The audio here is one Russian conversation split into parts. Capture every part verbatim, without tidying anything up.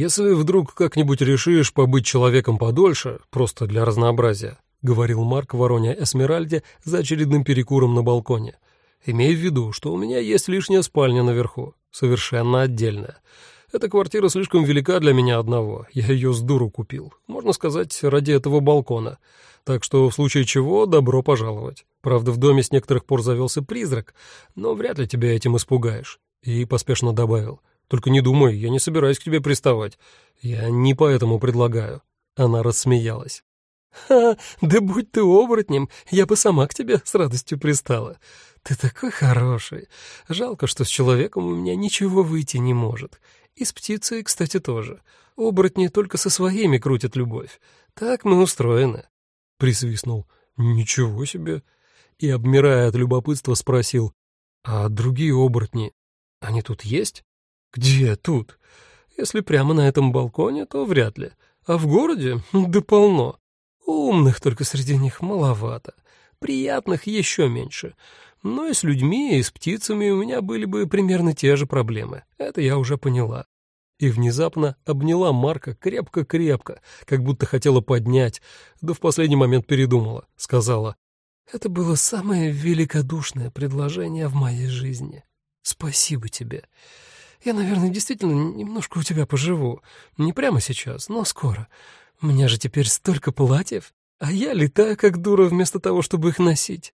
«Если вдруг как-нибудь решишь побыть человеком подольше, просто для разнообразия», — говорил Марк Вороне Эсмеральде за очередным перекуром на балконе, — «имей в виду, что у меня есть лишняя спальня наверху, совершенно отдельная. Эта квартира слишком велика для меня одного, я ее с дуру купил, можно сказать, ради этого балкона. Так что в случае чего добро пожаловать. Правда, в доме с некоторых пор завелся призрак, но вряд ли тебя этим испугаешь». И поспешно добавил: «Только не думай, я не собираюсь к тебе приставать. Я не поэтому предлагаю». Она рассмеялась. «Ха, да будь ты оборотнем, я бы сама к тебе с радостью пристала. Ты такой хороший. Жалко, что с человеком у меня ничего выйти не может. И с птицей, кстати, тоже. Оборотни только со своими крутят любовь. Так мы устроены». Присвистнул: «Ничего себе!» И, обмирая от любопытства, спросил: «А другие оборотни, они тут есть?» «Где тут? Если прямо на этом балконе, то вряд ли. А в городе? Да полно. Умных только среди них маловато. Приятных еще меньше. Но и с людьми, и с птицами у меня были бы примерно те же проблемы. Это я уже поняла». И внезапно обняла Марка крепко-крепко, как будто хотела поднять, да в последний момент передумала. Сказала: «Это было самое великодушное предложение в моей жизни. Спасибо тебе. Я, наверное, действительно немножко у тебя поживу. Не прямо сейчас, но скоро. У меня же теперь столько платьев, а я летаю как дура вместо того, чтобы их носить».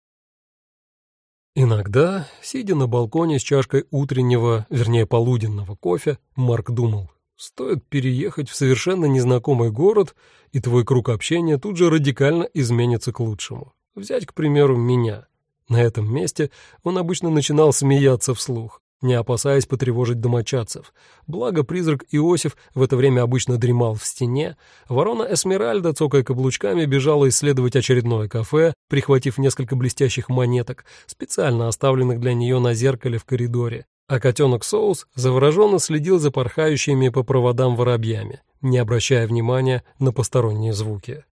Иногда, сидя на балконе с чашкой утреннего, вернее полуденного кофе, Марк думал: стоит переехать в совершенно незнакомый город, и твой круг общения тут же радикально изменится к лучшему. Взять, к примеру, меня. На этом месте он обычно начинал смеяться вслух, не опасаясь потревожить домочадцев. Благо призрак Иосиф в это время обычно дремал в стене, ворона Эсмеральда, цокая каблучками, бежала исследовать очередное кафе, прихватив несколько блестящих монеток, специально оставленных для нее на зеркале в коридоре, а котенок Соус завороженно следил за порхающими по проводам воробьями, не обращая внимания на посторонние звуки.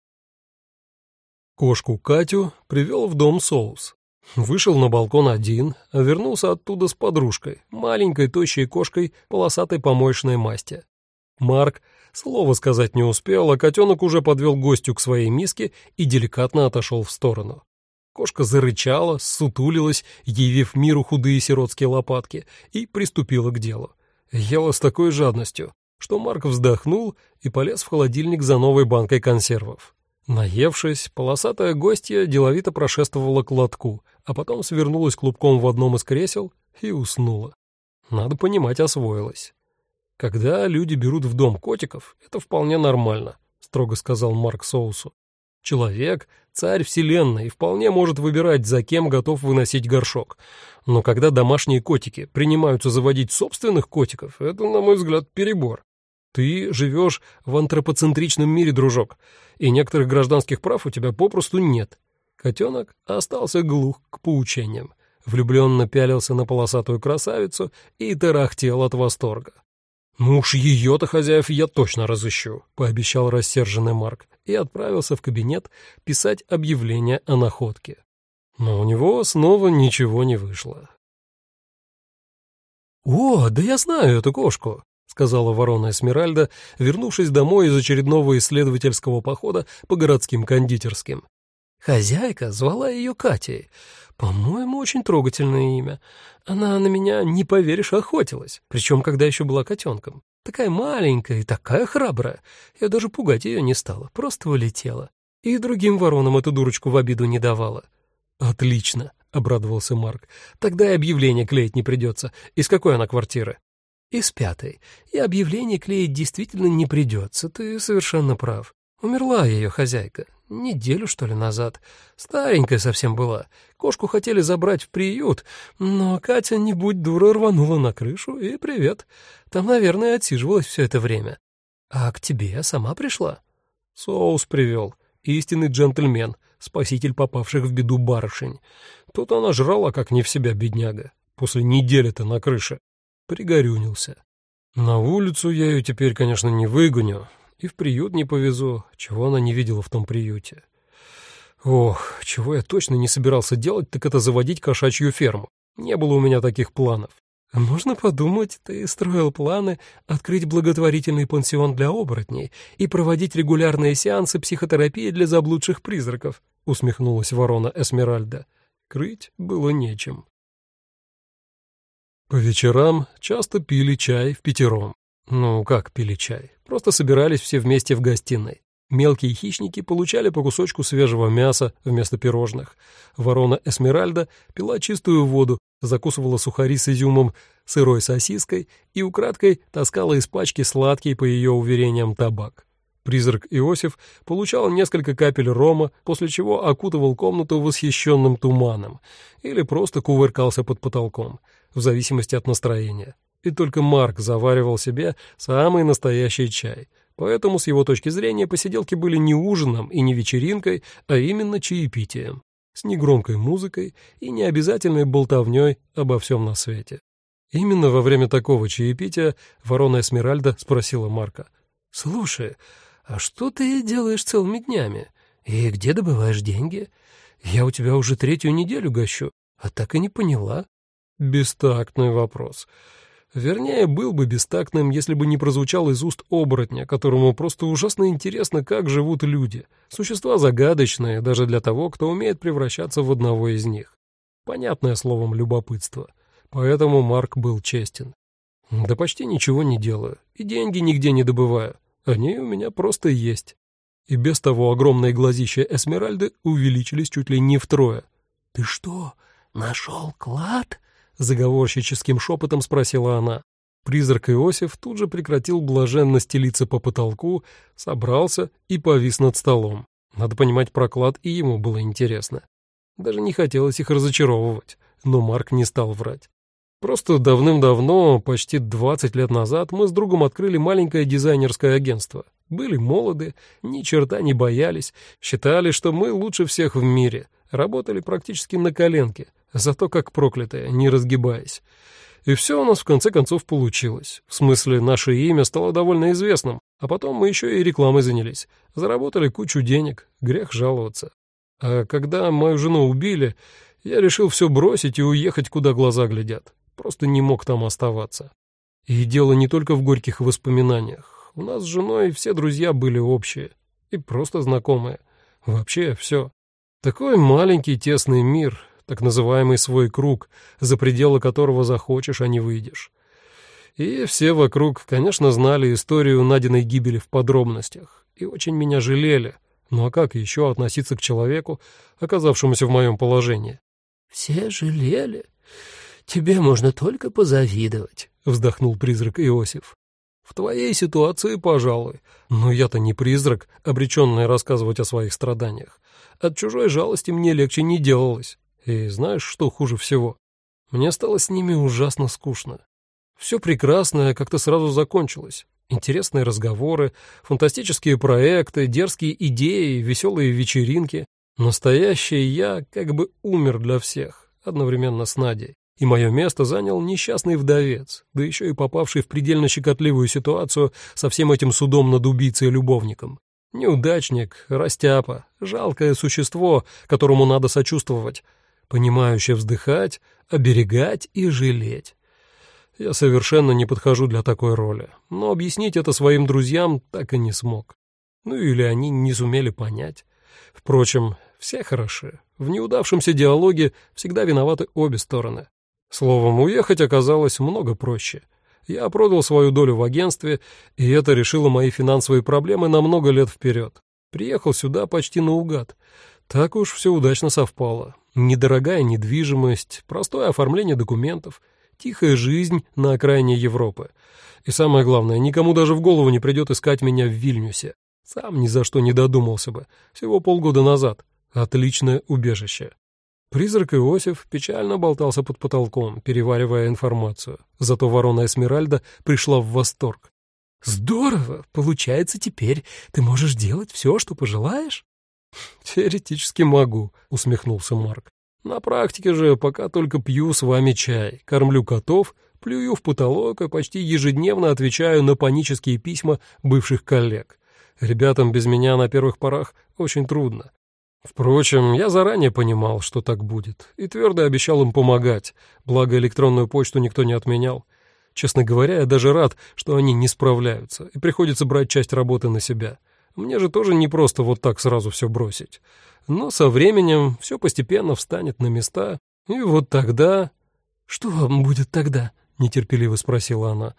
Кошку Катю привел в дом Соус. Вышел на балкон один, а вернулся оттуда с подружкой, маленькой тощей кошкой полосатой помоечной масти. Марк слова сказать не успел, а котенок уже подвел гостю к своей миске и деликатно отошел в сторону. Кошка зарычала, ссутулилась, явив миру худые сиротские лопатки, и приступила к делу. Ела с такой жадностью, что Марк вздохнул и полез в холодильник за новой банкой консервов. Наевшись, полосатая гостья деловито прошествовала к лотку, а потом свернулась клубком в одном из кресел и уснула. Надо понимать, освоилась. «Когда люди берут в дом котиков, это вполне нормально», — строго сказал Марк Соусу. «Человек — царь вселенной и вполне может выбирать, за кем готов выносить горшок. Но когда домашние котики принимаются заводить собственных котиков, это, на мой взгляд, перебор. Ты живешь в антропоцентричном мире, дружок, и некоторых гражданских прав у тебя попросту нет». Котенок остался глух к поучениям, влюбленно пялился на полосатую красавицу и тарахтел от восторга. «Ну уж ее-то, хозяев, я точно разыщу», — пообещал рассерженный Марк и отправился в кабинет писать объявление о находке. Но у него снова ничего не вышло. «О, да я знаю эту кошку», — сказала ворона Эсмеральда, вернувшись домой из очередного исследовательского похода по городским кондитерским. «Хозяйка звала ее Катей. По-моему, очень трогательное имя. Она на меня, не поверишь, охотилась, причем когда еще была котенком. Такая маленькая и такая храбрая. Я даже пугать ее не стала, просто улетела. И другим воронам эту дурочку в обиду не давала». «Отлично», — обрадовался Марк. «Тогда и объявление клеить не придется. Из какой она квартиры?» «Из пятой. И объявление клеить действительно не придется, ты совершенно прав. Умерла ее хозяйка. Неделю, что ли, назад. Старенькая совсем была. Кошку хотели забрать в приют, но Катя, не будь дура, рванула на крышу, и привет. Там, наверное, отсиживалась все это время. А к тебе сама пришла?» «Соус привел. Истинный джентльмен, спаситель попавших в беду барышень. Тут она жрала, как не в себя, бедняга. После недели-то на крыше». Пригорюнился. «На улицу я ее теперь, конечно, не выгоню. И в приют не повезу, чего она не видела в том приюте. Ох, чего я точно не собирался делать, так это заводить кошачью ферму. Не было у меня таких планов. «Можно подумать, ты строил планы открыть благотворительный пансион для оборотней и проводить регулярные сеансы психотерапии для заблудших призраков», — усмехнулась ворона Эсмеральда. Крыть было нечем. По вечерам часто пили чай впятером. Ну, как пили чай? Просто собирались все вместе в гостиной. Мелкие хищники получали по кусочку свежего мяса вместо пирожных. Ворона Эсмеральда пила чистую воду, закусывала сухари с изюмом, сырой сосиской и украдкой таскала из пачки сладкий, по ее уверениям, табак. Призрак Иосиф получал несколько капель рома, после чего окутывал комнату восхищенным туманом или просто кувыркался под потолком, в зависимости от настроения. И только Марк заваривал себе самый настоящий чай. Поэтому, с его точки зрения, посиделки были не ужином и не вечеринкой, а именно чаепитием, с негромкой музыкой и необязательной болтовней обо всем на свете. Именно во время такого чаепития ворона Эсмеральда спросила Марка: «Слушай, а что ты делаешь целыми днями? И где добываешь деньги? Я у тебя уже третью неделю гощу, а так и не поняла». Бестактный вопрос. Вернее, был бы бестактным, если бы не прозвучал из уст оборотня, которому просто ужасно интересно, как живут люди. Существа загадочные даже для того, кто умеет превращаться в одного из них. Понятное словом любопытство. Поэтому Марк был честен. Да почти ничего не делаю, и деньги нигде не добываю. Они у меня просто есть. И без того огромные глазища Эсмеральды увеличились чуть ли не втрое. «Ты что, нашел клад?» — заговорщическим шепотом спросила она. Призрак Иосиф тут же прекратил блаженно стелиться по потолку, собрался и повис над столом. Надо понимать, про клад и ему было интересно. Даже не хотелось их разочаровывать, но Марк не стал врать. Просто давным-давно, почти двадцать лет назад, мы с другом открыли маленькое дизайнерское агентство. Были молоды, ни черта не боялись, считали, что мы лучше всех в мире, работали практически на коленке, зато как проклятые, не разгибаясь. И все у нас в конце концов получилось. В смысле, наше имя стало довольно известным, а потом мы еще и рекламой занялись. Заработали кучу денег, грех жаловаться. А когда мою жену убили, я решил все бросить и уехать, куда глаза глядят. Просто не мог там оставаться. И дело не только в горьких воспоминаниях. У нас с женой все друзья были общие и просто знакомые. Вообще все. Такой маленький тесный мир, так называемый свой круг, за пределы которого захочешь, а не выйдешь. И все вокруг, конечно, знали историю Надиной гибели в подробностях и очень меня жалели. Ну а как еще относиться к человеку, оказавшемуся в моем положении? «Все жалели? Тебе можно только позавидовать», — вздохнул призрак Иосиф. «В твоей ситуации, пожалуй. Но я-то не призрак, обреченный рассказывать о своих страданиях. От чужой жалости мне легче не делалось. И знаешь, что хуже всего? Мне стало с ними ужасно скучно. Все прекрасное как-то сразу закончилось. Интересные разговоры, фантастические проекты, дерзкие идеи, веселые вечеринки. Настоящий я как бы умер для всех, одновременно с Надей. И мое место занял несчастный вдовец, да еще и попавший в предельно щекотливую ситуацию со всем этим судом над убийцей-любовником. Неудачник, растяпа, жалкое существо, которому надо сочувствовать, понимающе вздыхать, оберегать и жалеть. Я совершенно не подхожу для такой роли, но объяснить это своим друзьям так и не смог. Ну или они не сумели понять. Впрочем, все хороши. В неудавшемся диалоге всегда виноваты обе стороны. Словом, уехать оказалось много проще. Я продал свою долю в агентстве, и это решило мои финансовые проблемы на много лет вперед. Приехал сюда почти наугад. Так уж все удачно совпало. Недорогая недвижимость, простое оформление документов, тихая жизнь на окраине Европы. И самое главное, никому даже в голову не придет искать меня в Вильнюсе. Сам ни за что не додумался бы. Всего полгода назад. Отличное убежище. Призрак Иосиф печально болтался под потолком, переваривая информацию. Зато ворона Эсмеральда пришла в восторг. «Здорово! Получается, теперь ты можешь делать все, что пожелаешь?» «Теоретически могу», — усмехнулся Марк. «На практике же пока только пью с вами чай, кормлю котов, плюю в потолок и почти ежедневно отвечаю на панические письма бывших коллег. Ребятам без меня на первых порах очень трудно. Впрочем, я заранее понимал, что так будет, и твердо обещал им помогать, благо электронную почту никто не отменял. Честно говоря, я даже рад, что они не справляются, и приходится брать часть работы на себя. Мне же тоже не просто вот так сразу все бросить. Но со временем все постепенно встанет на места, и вот тогда... «Что будет тогда?» — нетерпеливо спросила она.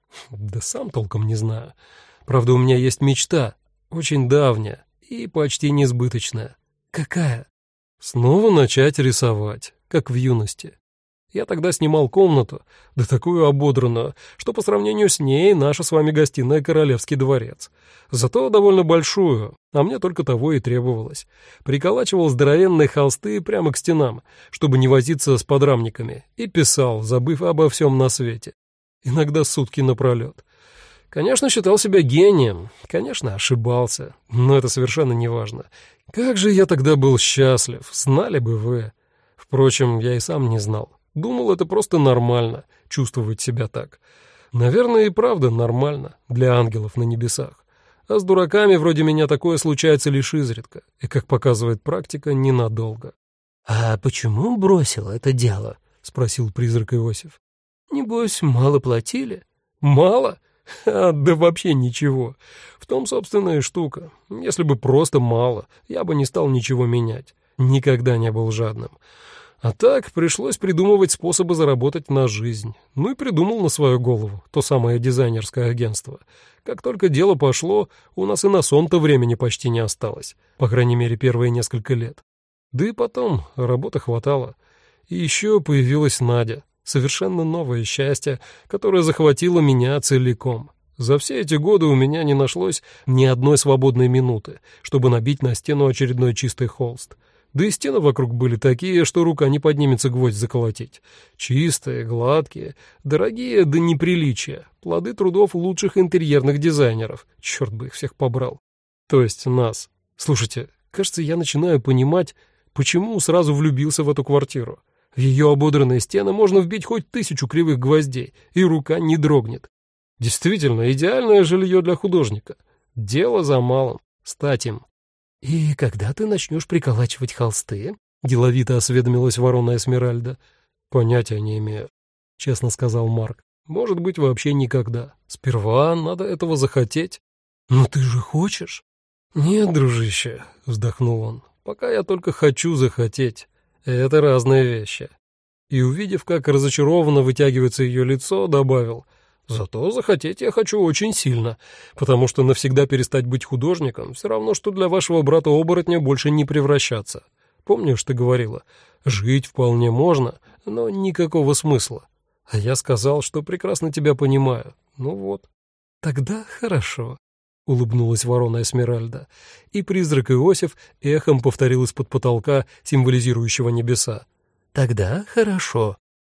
«Да сам толком не знаю. Правда, у меня есть мечта, очень давняя и почти несбыточная». «Какая?» «Снова начать рисовать, как в юности. Я тогда снимал комнату, да такую ободранную, что по сравнению с ней наша с вами гостиная Королевский дворец. Зато довольно большую, а мне только того и требовалось. Приколачивал здоровенные холсты прямо к стенам, чтобы не возиться с подрамниками, и писал, забыв обо всем на свете. Иногда сутки напролет. Конечно, считал себя гением, конечно, ошибался, но это совершенно не важно. Как же я тогда был счастлив, знали бы вы. Впрочем, я и сам не знал. Думал, это просто нормально, чувствовать себя так. Наверное, и правда нормально для ангелов на небесах. А с дураками вроде меня такое случается лишь изредка, и, как показывает практика, ненадолго. «А почему бросил это дело?» — спросил призрак Иосиф. «Небось, мало платили?» «Мало? А, да вообще ничего. В том, собственно, и штука. Если бы просто мало, я бы не стал ничего менять. Никогда не был жадным. А так пришлось придумывать способы заработать на жизнь. Ну и придумал на свою голову то самое дизайнерское агентство. Как только дело пошло, у нас и на сон-то времени почти не осталось. По крайней мере, первые несколько лет. Да и потом работы хватало. И еще появилась Надя. Совершенно новое счастье, которое захватило меня целиком. За все эти годы у меня не нашлось ни одной свободной минуты, чтобы набить на стену очередной чистый холст. Да и стены вокруг были такие, что рука не поднимется гвоздь заколотить. Чистые, гладкие, дорогие до неприличия, плоды трудов лучших интерьерных дизайнеров. Черт бы их всех побрал. То есть нас. Слушайте, кажется, я начинаю понимать, почему сразу влюбился в эту квартиру. В ее ободранные стены можно вбить хоть тысячу кривых гвоздей, и рука не дрогнет. Действительно, идеальное жилье для художника. Дело за малым — стать им. «И когда ты начнешь приколачивать холсты?» — деловито осведомилась ворона Эсмеральда. «Понятия не имею», — честно сказал Марк. «Может быть, вообще никогда. Сперва надо этого захотеть». «Но ты же хочешь?» «Нет, дружище», — вздохнул он, — «пока я только хочу захотеть. Это разные вещи». И, увидев, как разочарованно вытягивается ее лицо, добавил: «Зато захотеть я хочу очень сильно, потому что навсегда перестать быть художником все равно, что для вашего брата-оборотня больше не превращаться. Помнишь, ты говорила, жить вполне можно, но никакого смысла. А я сказал, что прекрасно тебя понимаю. Ну вот». «Тогда хорошо», — улыбнулась ворона Эсмеральда, и призрак Иосиф эхом повторил из-под потолка, символизирующего небеса: «Тогда хорошо».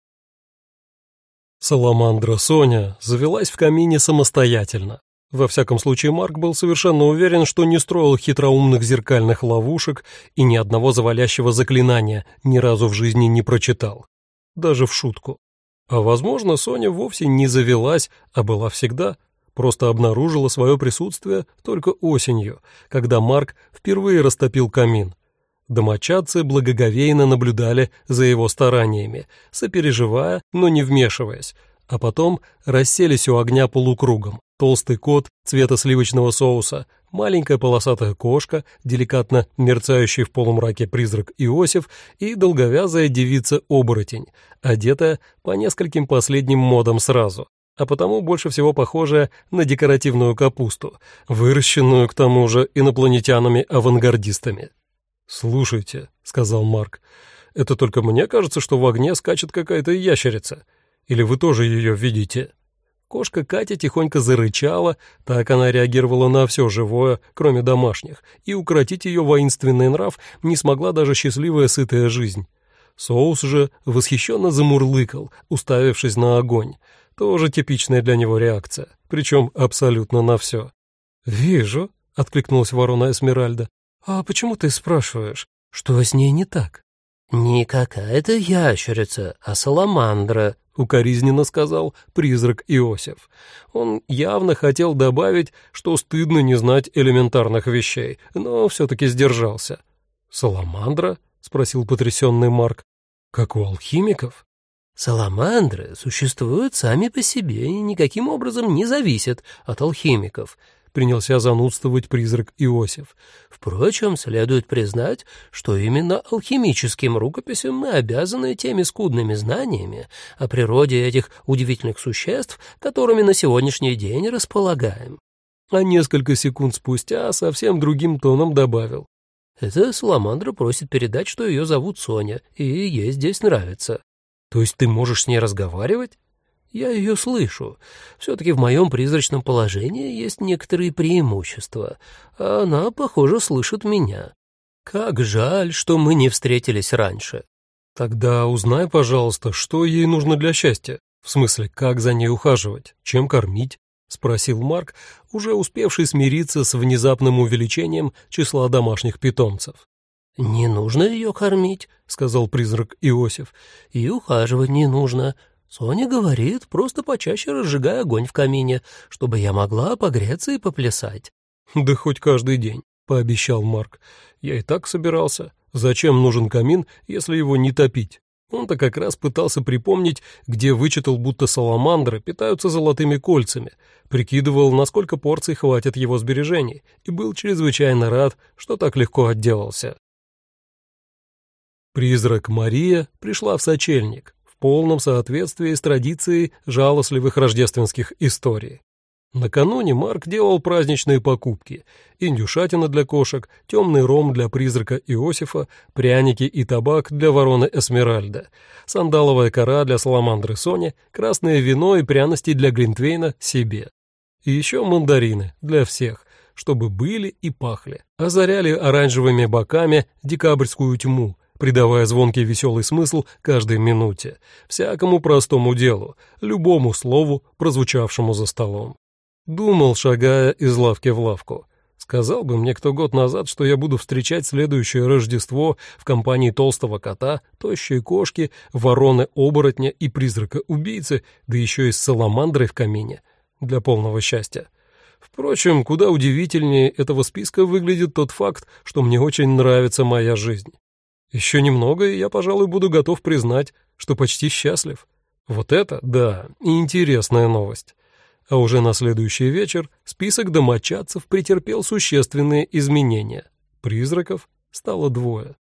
Саламандра Соня завелась в камине самостоятельно. Во всяком случае, Марк был совершенно уверен, что не строил хитроумных зеркальных ловушек и ни одного завалящего заклинания ни разу в жизни не прочитал. Даже в шутку. А возможно, Соня вовсе не завелась, а была всегда. Просто обнаружила свое присутствие только осенью, когда Марк впервые растопил камин. Домочадцы благоговейно наблюдали за его стараниями, сопереживая, но не вмешиваясь, а потом расселись у огня полукругом. Толстый кот цвета сливочного соуса, маленькая полосатая кошка, деликатно мерцающий в полумраке призрак Иосиф и долговязая девица-оборотень, одетая по нескольким последним модам сразу, а потому больше всего похожая на декоративную капусту, выращенную, к тому же, инопланетянами-авангардистами. «Слушайте», — сказал Марк, — «это только мне кажется, что в огне скачет какая-то ящерица. Или вы тоже ее видите?» Кошка Катя тихонько зарычала, так она реагировала на все живое, кроме домашних, и укротить ее воинственный нрав не смогла даже счастливая сытая жизнь. Соус же восхищенно замурлыкал, уставившись на огонь. Тоже типичная для него реакция, причем абсолютно на все. «Вижу», — откликнулась ворона Эсмеральда. «А почему ты спрашиваешь, что с ней не так?» «Не какая-то ящерица, а саламандра», — укоризненно сказал призрак Иосиф. Он явно хотел добавить, что стыдно не знать элементарных вещей, но все-таки сдержался. «Саламандра?» — спросил потрясенный Марк. «Как у алхимиков?» «Саламандры существуют сами по себе и никаким образом не зависят от алхимиков», — принялся занудствовать призрак Иосиф. «Впрочем, следует признать, что именно алхимическим рукописям мы обязаны теми скудными знаниями о природе этих удивительных существ, которыми на сегодняшний день располагаем». А несколько секунд спустя совсем другим тоном добавил. «Эта саламандра просит передать, что ее зовут Соня, и ей здесь нравится». «То есть ты можешь с ней разговаривать?» «Я ее слышу. Все-таки в моем призрачном положении есть некоторые преимущества, а она, похоже, слышит меня. Как жаль, что мы не встретились раньше». «Тогда узнай, пожалуйста, что ей нужно для счастья. В смысле, как за ней ухаживать, чем кормить?» — спросил Марк, уже успевший смириться с внезапным увеличением числа домашних питомцев. «Не нужно ее кормить», — сказал призрак Иосиф, — «и ухаживать не нужно. Соня говорит, просто почаще разжигай огонь в камине, чтобы я могла погреться и поплясать». «Да хоть каждый день», — пообещал Марк. «Я и так собирался. Зачем нужен камин, если его не топить?» Он-то как раз пытался припомнить, где вычитал, будто саламандры питаются золотыми кольцами, прикидывал, на сколько порций хватит его сбережений, и был чрезвычайно рад, что так легко отделался. Призрак Мария пришла в сочельник, в полном соответствии с традицией жалостливых рождественских историй. Накануне Марк делал праздничные покупки: индюшатина для кошек, темный ром для призрака Иосифа, пряники и табак для вороны Эсмеральда, сандаловая кора для саламандры Сони, красное вино и пряности для Глинтвейна себе. И еще мандарины для всех, чтобы были и пахли, озаряли оранжевыми боками декабрьскую тьму, придавая звонкий веселый смысл каждой минуте, всякому простому делу, любому слову, прозвучавшему за столом. Думал, шагая из лавки в лавку. Сказал бы мне кто год назад, что я буду встречать следующее Рождество в компании толстого кота, тощей кошки, вороны-оборотня и призрака-убийцы, да еще и с саламандрой в камине, для полного счастья. Впрочем, куда удивительнее этого списка выглядит тот факт, что мне очень нравится моя жизнь. Еще немного, и я, пожалуй, буду готов признать, что почти счастлив. Вот это, да, интересная новость. А уже на следующий вечер список домочадцев претерпел существенные изменения. Призраков стало двое.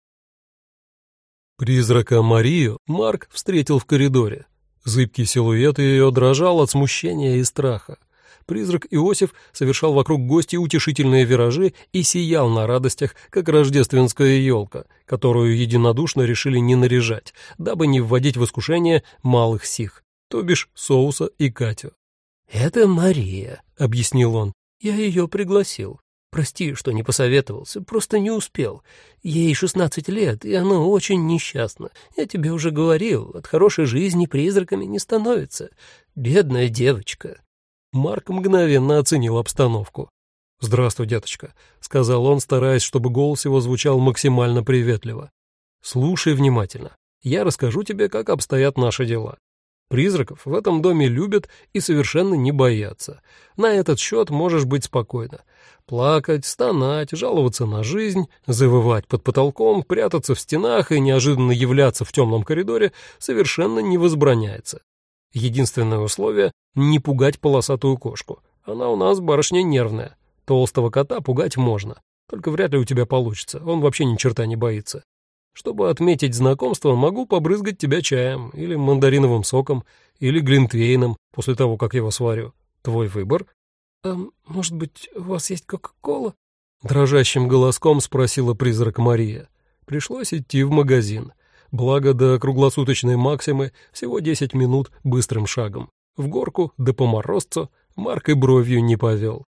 Призрака Марию Марк встретил в коридоре. Зыбкий силуэт ее дрожал от смущения и страха. Призрак Иосиф совершал вокруг гостей утешительные виражи и сиял на радостях, как рождественская елка, которую единодушно решили не наряжать, дабы не вводить в искушение малых сих, то бишь Соуса и Катю. «Это Мария», — объяснил он. «Я ее пригласил. Прости, что не посоветовался, просто не успел. Ей шестнадцать лет, и она очень несчастна. Я тебе уже говорил, от хорошей жизни призраками не становится. Бедная девочка». Марк мгновенно оценил обстановку. «Здравствуй, деточка», — сказал он, стараясь, чтобы голос его звучал максимально приветливо. «Слушай внимательно. Я расскажу тебе, как обстоят наши дела. Призраков в этом доме любят и совершенно не боятся. На этот счет можешь быть спокойна. Плакать, стонать, жаловаться на жизнь, завывать под потолком, прятаться в стенах и неожиданно являться в темном коридоре совершенно не возбраняется. Единственное условие — не пугать полосатую кошку. Она у нас барышня нервная. Толстого кота пугать можно, только вряд ли у тебя получится, он вообще ни черта не боится. Чтобы отметить знакомство, могу побрызгать тебя чаем, или мандариновым соком, или глинтвейном после того, как его сварю. Твой выбор». «А может быть, у вас есть кока-кола?» Дрожащим голоском спросила призрак Мария. Пришлось идти в магазин. Благо до круглосуточной Максимы всего десять минут быстрым шагом. В горку да по морозцу Марк и бровью не повел.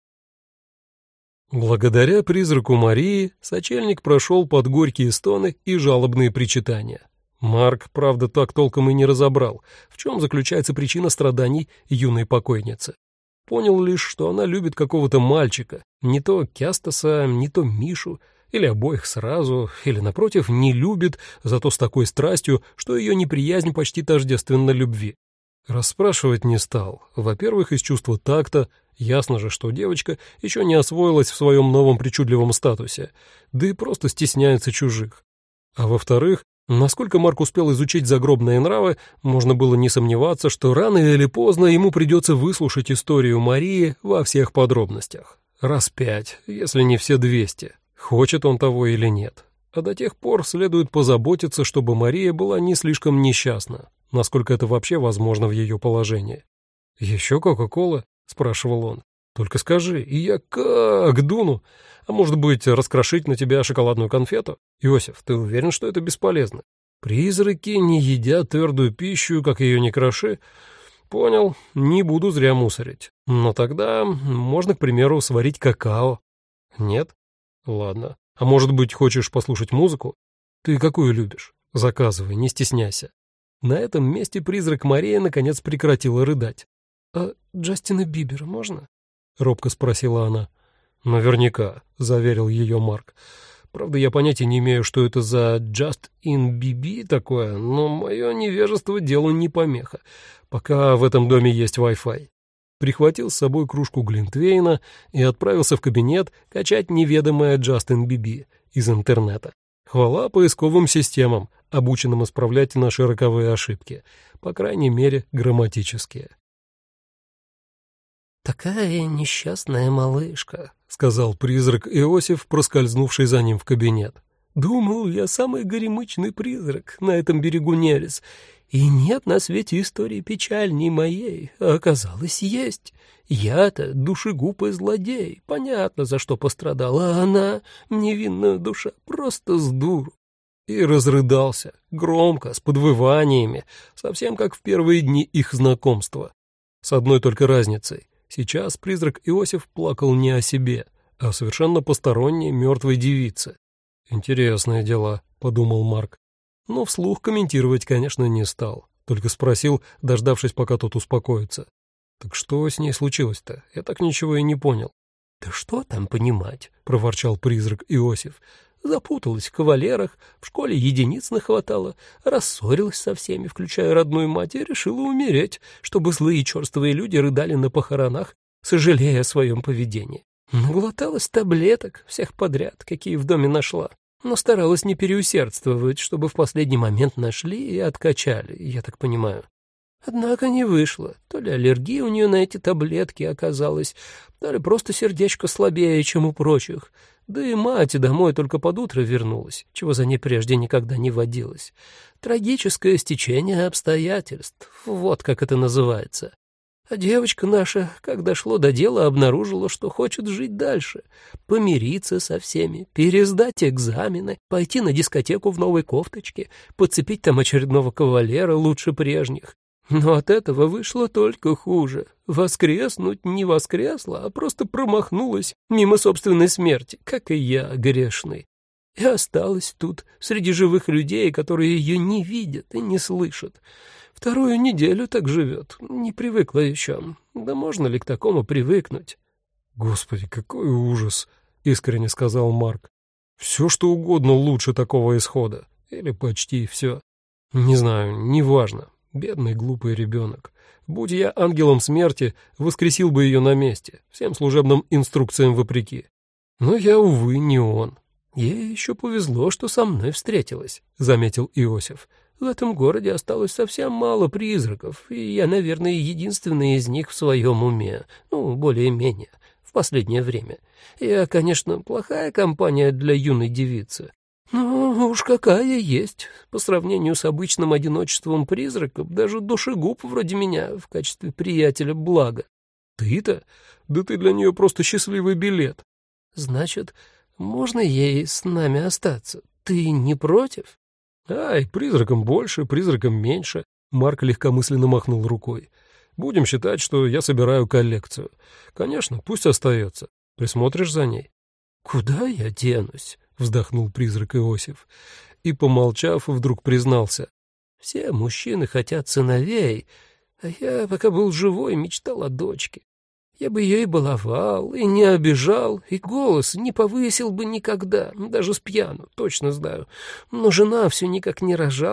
Благодаря призраку Марии сочельник прошел под горькие стоны и жалобные причитания. Марк, правда, так толком и не разобрал, в чем заключается причина страданий юной покойницы. Понял лишь, что она любит какого-то мальчика, не то Кястаса, не то Мишу, или обоих сразу, или, напротив, не любит, зато с такой страстью, что ее неприязнь почти тождественна любви. Расспрашивать не стал. Во-первых, из чувства такта, ясно же, что девочка еще не освоилась в своем новом причудливом статусе, да и просто стесняется чужих. А во-вторых, насколько Марк успел изучить загробные нравы, можно было не сомневаться, что рано или поздно ему придется выслушать историю Марии во всех подробностях. Раз пять, если не все двести, хочет он того или нет. А до тех пор следует позаботиться, чтобы Мария была не слишком несчастна, насколько это вообще возможно в ее положении. «Еще Кока-Кола?» — спрашивал он. «Только скажи, и я как дуну. А может быть, раскрошить на тебя шоколадную конфету? Иосиф, ты уверен, что это бесполезно? Призраки не едят твердую пищу, как ее не кроши. Понял, не буду зря мусорить. Но тогда можно, к примеру, сварить какао. Нет? Ладно. А может быть, хочешь послушать музыку? Ты какую любишь? Заказывай, не стесняйся». На этом месте призрак Мария наконец прекратила рыдать. «А Джастина Бибера можно?» — робко спросила она. «Наверняка», — заверил ее Марк. «Правда, я понятия не имею, что это за Just in би би такое, но мое невежество делу не помеха, пока в этом доме есть Wi-Fi». Прихватил с собой кружку глинтвейна и отправился в кабинет качать неведомое Just in би би из интернета. Хвала поисковым системам, обученным исправлять наши роковые ошибки, по крайней мере, грамматические. «Такая несчастная малышка», — сказал призрак Иосиф, проскользнувший за ним в кабинет. «Думал, я самый горемычный призрак на этом берегу Нерес, и нет на свете истории печальней моей, а оказалось, есть. Я-то душегуб и злодей, понятно, за что пострадала, а она, невинная душа, просто с дуру». И разрыдался, громко, с подвываниями, совсем как в первые дни их знакомства. С одной только разницей. Сейчас призрак Иосиф плакал не о себе, а о совершенно посторонней мертвой девице. «Интересные дела», — подумал Марк. Но вслух комментировать, конечно, не стал, только спросил, дождавшись, пока тот успокоится. «Так что с ней случилось-то? Я так ничего и не понял». «Да что там понимать?» — проворчал призрак Иосиф. «Запуталась в кавалерах, в школе единиц нахватала, рассорилась со всеми, включая родную мать, и решила умереть, чтобы злые черствые люди рыдали на похоронах, сожалея о своем поведении. Наглоталась таблеток, всех подряд, какие в доме нашла, но старалась не переусердствовать, чтобы в последний момент нашли и откачали, я так понимаю. Однако не вышло, то ли аллергия у нее на эти таблетки оказалась, то ли просто сердечко слабее, чем у прочих. Да и мать домой только под утро вернулась, чего за ней прежде никогда не водилось. Трагическое стечение обстоятельств, вот как это называется. А девочка наша, как дошло до дела, обнаружила, что хочет жить дальше, помириться со всеми, пересдать экзамены, пойти на дискотеку в новой кофточке, подцепить там очередного кавалера лучше прежних. Но от этого вышло только хуже. Воскреснуть не воскресла, а просто промахнулась мимо собственной смерти, как и я, грешный. И осталась тут, среди живых людей, которые ее не видят и не слышат. Вторую неделю так живет, не привыкла еще. Да можно ли к такому привыкнуть?» «Господи, какой ужас!» — искренне сказал Марк. «Все, что угодно лучше такого исхода. Или почти все. Не знаю, неважно. Бедный глупый ребенок. Будь я ангелом смерти, воскресил бы ее на месте, всем служебным инструкциям вопреки. Но я, увы, не он». «Ей еще повезло, что со мной встретилась», — заметил Иосиф. «В этом городе осталось совсем мало призраков, и я, наверное, единственный из них в своем уме, ну, более-менее, в последнее время. Я, конечно, плохая компания для юной девицы. Ну, уж какая есть. По сравнению с обычным одиночеством призраков, даже душегуб вроде меня в качестве приятеля блага». «Ты-то? Да ты для нее просто счастливый билет». «Значит, можно ей с нами остаться? Ты не против?» «Ай, призраком больше, призраком меньше», — Марк легкомысленно махнул рукой. «Будем считать, что я собираю коллекцию. Конечно, пусть остается. Присмотришь за ней?» «Куда я денусь?» — вздохнул призрак Иосиф. И, помолчав, вдруг признался. «Все мужчины хотят сыновей, а я, пока был живой, мечтал о дочке. Я бы ее и баловал, и не обижал, и голос не повысил бы никогда, даже с пьяну, точно знаю. Но жена все никак не рожала.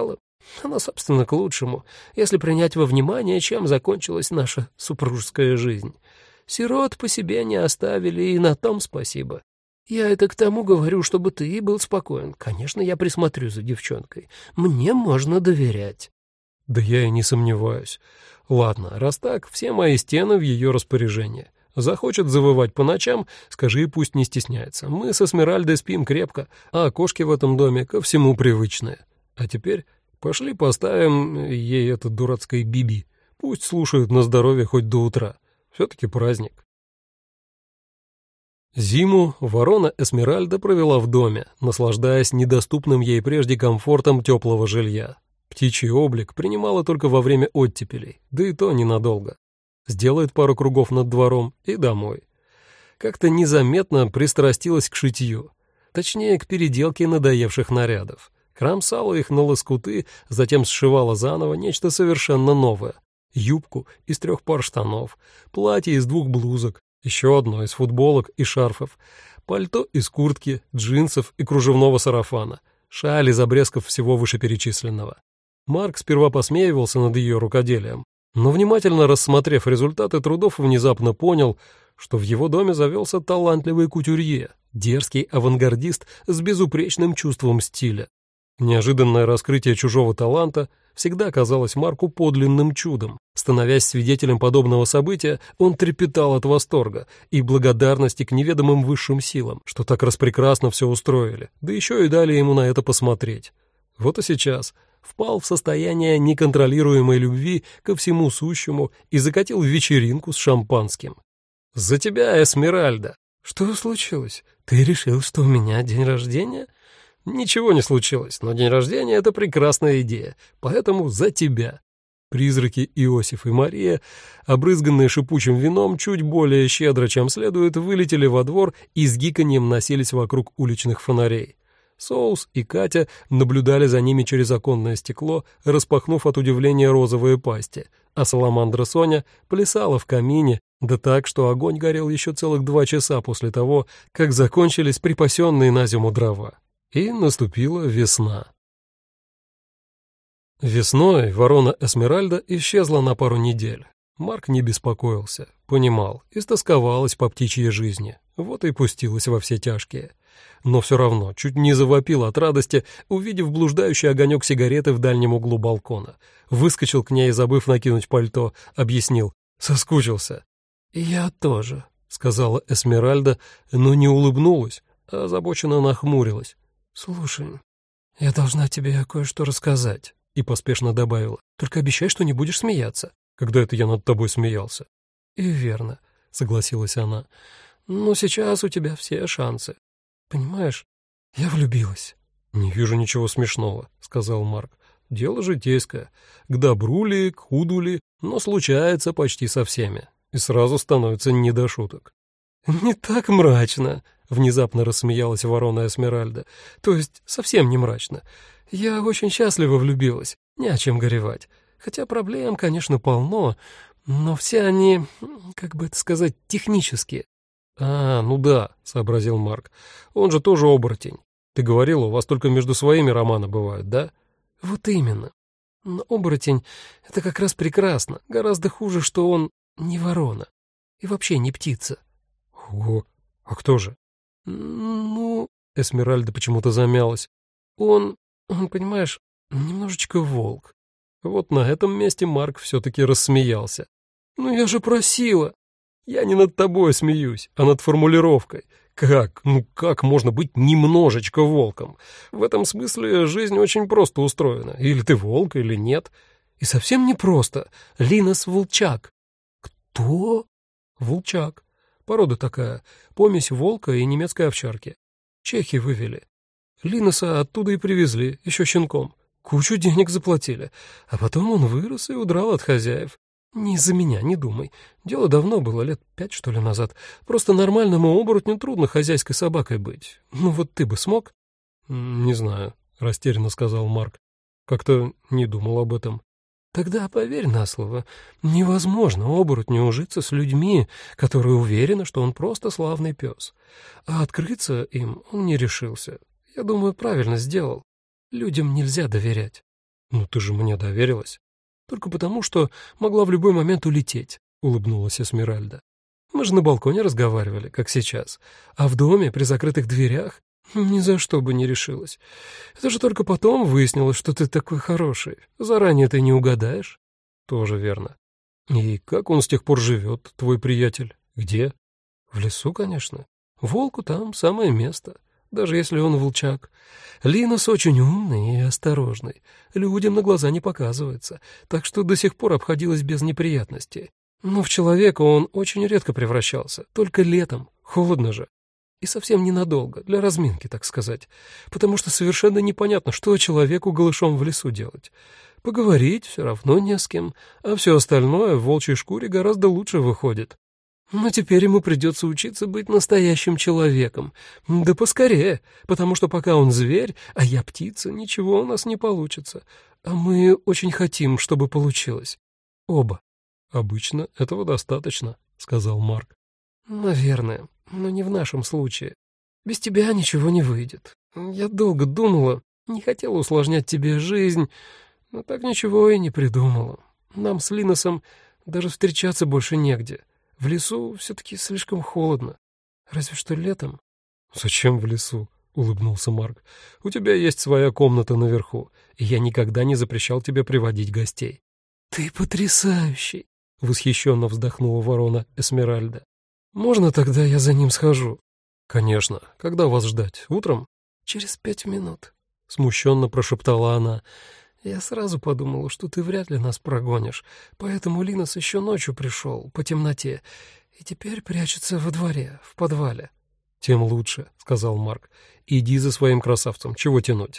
Оно, собственно, к лучшему, если принять во внимание, чем закончилась наша супружеская жизнь. Сирот по себе не оставили, и на том спасибо. Я это к тому говорю, чтобы ты был спокоен. Конечно, я присмотрю за девчонкой. Мне можно доверять». «Да я и не сомневаюсь. Ладно, раз так, все мои стены в ее распоряжении. Захочет завывать по ночам, скажи, и пусть не стесняется. Мы со Эсмеральдой спим крепко, а кошки в этом доме ко всему привычные. А теперь пошли поставим ей это дурацкое биби. Пусть слушают на здоровье хоть до утра. Все-таки праздник». Зиму ворона Эсмеральда провела в доме, наслаждаясь недоступным ей прежде комфортом теплого жилья. Птичий облик принимала только во время оттепелей, да и то ненадолго. Сделает пару кругов над двором и домой. Как-то незаметно пристрастилась к шитью, точнее, к переделке надоевших нарядов. Кромсала их на лоскуты, затем сшивала заново нечто совершенно новое. Юбку из трех пар штанов, платье из двух блузок, еще одно из футболок и шарфов, пальто из куртки, джинсов и кружевного сарафана, шаль из обрезков всего вышеперечисленного. Марк сперва посмеивался над ее рукоделием, но, внимательно рассмотрев результаты трудов, внезапно понял, что в его доме завелся талантливый кутюрье, дерзкий авангардист с безупречным чувством стиля. Неожиданное раскрытие чужого таланта всегда казалось Марку подлинным чудом. Становясь свидетелем подобного события, он трепетал от восторга и благодарности к неведомым высшим силам, что так распрекрасно все устроили, да еще и дали ему на это посмотреть. Вот и сейчас впал в состояние неконтролируемой любви ко всему сущему и закатил вечеринку с шампанским. «За тебя, Эсмеральда!» «Что случилось? Ты решил, что у меня день рождения?» «Ничего не случилось, но день рождения — это прекрасная идея, поэтому за тебя». Призраки Иосиф и Мария, обрызганные шипучим вином, чуть более щедро, чем следует, вылетели во двор и с гиканьем носились вокруг уличных фонарей. Соус и Катя наблюдали за ними через оконное стекло, распахнув от удивления розовые пасти, а саламандра Соня плясала в камине, да так, что огонь горел еще целых два часа после того, как закончились припасенные на зиму дрова. И наступила весна. Весной ворона Эсмеральда исчезла на пару недель. Марк не беспокоился, понимал, истосковалась по птичьей жизни, вот и пустилась во все тяжкие. Но все равно чуть не завопил от радости, увидев блуждающий огонек сигареты в дальнем углу балкона. Выскочил к ней, забыв накинуть пальто, объяснил: соскучился. «Я тоже», — сказала Эсмеральда, но не улыбнулась, а озабоченно нахмурилась. «Слушай, я должна тебе кое-что рассказать», — и поспешно добавила. «Только обещай, что не будешь смеяться». «Когда это я над тобой смеялся?» «И верно», — согласилась она. «Но сейчас у тебя все шансы. Понимаешь, я влюбилась». «Не вижу ничего смешного», — сказал Марк. «Дело житейское. К добру ли, к худу ли, но случается почти со всеми. И сразу становится не до шуток». «Не так мрачно», — внезапно рассмеялась ворона Эсмеральда. «То есть совсем не мрачно. Я очень счастливо влюбилась, не о чем горевать. Хотя проблем, конечно, полно, но все они, как бы это сказать, технические». «А, ну да», — сообразил Марк. «Он же тоже оборотень. Ты говорила, у вас только между своими романы бывают, да?» «Вот именно. Но оборотень — это как раз прекрасно. Гораздо хуже, что он не ворона и вообще не птица». «Ого, а кто же?» «Ну...» — Эсмеральда почему-то замялась. «Он, он, понимаешь, немножечко волк». Вот на этом месте Марк все-таки рассмеялся. «Ну я же просила!» «Я не над тобой смеюсь, а над формулировкой. Как, ну как можно быть немножечко волком? В этом смысле жизнь очень просто устроена. Или ты волк, или нет. И совсем не просто. Линос волчак». «Кто?» «Волчак. Порода такая. Помесь волка и немецкой овчарки. Чехи вывели. Линоса оттуда и привезли, еще щенком. Кучу денег заплатили. А потом он вырос и удрал от хозяев. Не из-за меня, не думай. Дело давно было, лет пять, что ли, назад. Просто нормальному оборотню трудно хозяйской собакой быть. Ну вот ты бы смог?» «Не знаю», — растерянно сказал Марк. «Как-то не думал об этом». «Тогда поверь на слово, невозможно оборотню ужиться с людьми, которые уверены, что он просто славный пес. А открыться им он не решился. Я думаю, правильно сделал. Людям нельзя доверять». «Ну ты же мне доверилась». «Только потому, что могла в любой момент улететь», — улыбнулась Эсмеральда. «Мы же на балконе разговаривали, как сейчас, а в доме при закрытых дверях ни за что бы не решилась. Это же только потом выяснилось, что ты такой хороший. Заранее ты не угадаешь». «Тоже верно. И как он с тех пор живет, твой приятель? Где?» «В лесу, конечно. Волку там самое место, даже если он волчак. Линус очень умный и осторожный, людям на глаза не показывается, так что до сих пор обходилось без неприятностей. Но в человека он очень редко превращался, только летом, холодно же. И совсем ненадолго, для разминки, так сказать, потому что совершенно непонятно, что человеку голышом в лесу делать. Поговорить все равно не с кем, а все остальное в волчьей шкуре гораздо лучше выходит. Но теперь ему придется учиться быть настоящим человеком. Да поскорее, потому что пока он зверь, а я птица, ничего у нас не получится. А мы очень хотим, чтобы получилось. Оба». «Обычно этого достаточно», — сказал Марк. «Наверное, но не в нашем случае. Без тебя ничего не выйдет. Я долго думала, не хотела усложнять тебе жизнь, но так ничего и не придумала. Нам с Линосом даже встречаться больше негде. В лесу все-таки слишком холодно. Разве что летом». «Зачем в лесу?» — улыбнулся Марк. «У тебя есть своя комната наверху, и я никогда не запрещал тебе приводить гостей». «Ты потрясающий!» — восхищенно вздохнула ворона Эсмеральда. «Можно тогда я за ним схожу?» «Конечно. Когда вас ждать? Утром?» «Через пять минут», — смущенно прошептала она. «Я сразу подумала, что ты вряд ли нас прогонишь, поэтому Линос еще ночью пришел, по темноте, и теперь прячется во дворе, в подвале». «Тем лучше», — сказал Марк. «Иди за своим красавцем, чего тянуть?»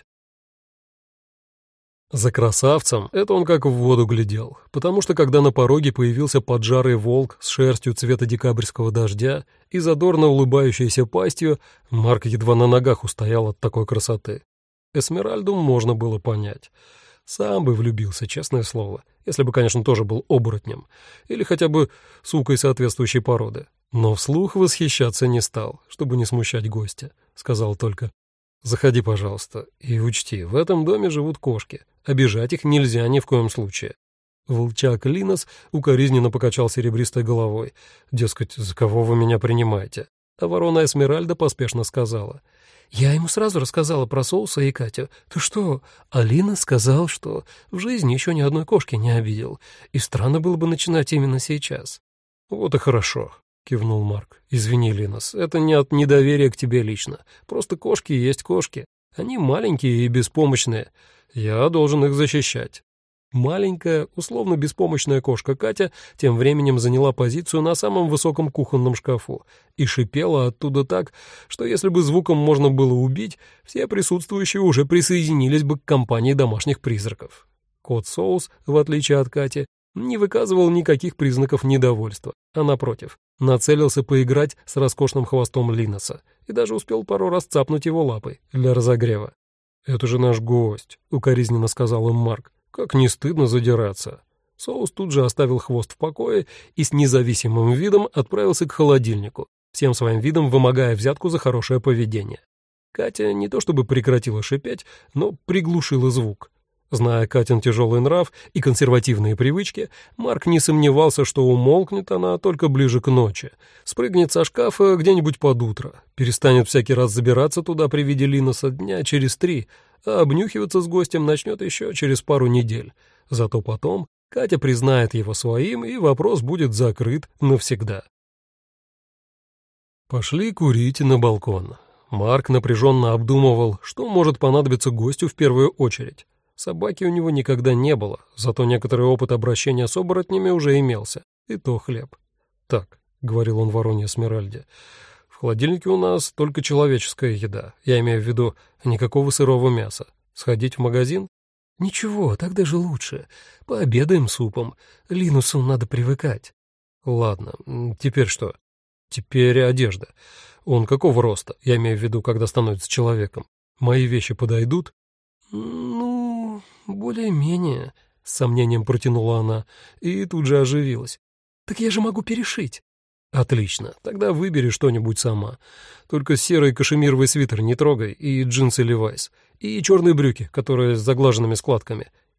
За красавцем это он как в воду глядел, потому что когда на пороге появился поджарый волк с шерстью цвета декабрьского дождя и задорно улыбающейся пастью, Марк едва на ногах устоял от такой красоты. Эсмеральду можно было понять. Сам бы влюбился, честное слово, если бы, конечно, тоже был оборотнем, или хотя бы сукой соответствующей породы. Но вслух восхищаться не стал, чтобы не смущать гостя, сказал только: «Заходи, пожалуйста, и учти, в этом доме живут кошки. Обижать их нельзя ни в коем случае». Волчак Линос укоризненно покачал серебристой головой. Дескать, за кого вы меня принимаете? А ворона Эсмеральда поспешно сказала: «Я ему сразу рассказала про Соуса и Катю. Ты что?» А Линос сказал, что в жизни еще ни одной кошки не обидел, и странно было бы начинать именно сейчас. «Вот и хорошо», — кивнул Марк. «Извини, Линос, это не от недоверия к тебе лично. Просто кошки есть кошки. Они маленькие и беспомощные. Я должен их защищать». Маленькая, условно беспомощная кошка Катя тем временем заняла позицию на самом высоком кухонном шкафу и шипела оттуда так, что если бы звуком можно было убить, все присутствующие уже присоединились бы к компании домашних призраков. Кот Соус, в отличие от Кати, не выказывал никаких признаков недовольства, а напротив, нацелился поиграть с роскошным хвостом Линоса и даже успел пару раз цапнуть его лапой для разогрева. «Это же наш гость», — укоризненно сказал им Марк. «Как не стыдно задираться». Соус тут же оставил хвост в покое и с независимым видом отправился к холодильнику, всем своим видом вымогая взятку за хорошее поведение. Катя не то чтобы прекратила шипеть, но приглушила звук. Зная Катин тяжелый нрав и консервативные привычки, Марк не сомневался, что умолкнет она только ближе к ночи, спрыгнет со шкафа где-нибудь под утро, перестанет всякий раз забираться туда при виде Линоса дня через три, а обнюхиваться с гостем начнет еще через пару недель. Зато потом Катя признает его своим, и вопрос будет закрыт навсегда. Пошли курить на балкон. Марк напряженно обдумывал, что может понадобиться гостю в первую очередь. Собаки у него никогда не было, зато некоторый опыт обращения с оборотнями уже имелся, и то хлеб. «Так», — говорил он воронье Эсмеральде, — «в холодильнике у нас только человеческая еда, я имею в виду никакого сырого мяса. Сходить в магазин?» «Ничего, так даже лучше. Пообедаем супом. Линусу надо привыкать». «Ладно, теперь что?» «Теперь одежда. Он какого роста, я имею в виду, когда становится человеком? Мои вещи подойдут?» «Ну, более-менее», — с сомнением протянула она и тут же оживилась. «Так я же могу перешить». «Отлично, тогда выбери что-нибудь сама. Только серый кашемировый свитер не трогай, и джинсы Левайс, и черные брюки, которые с заглаженными складками,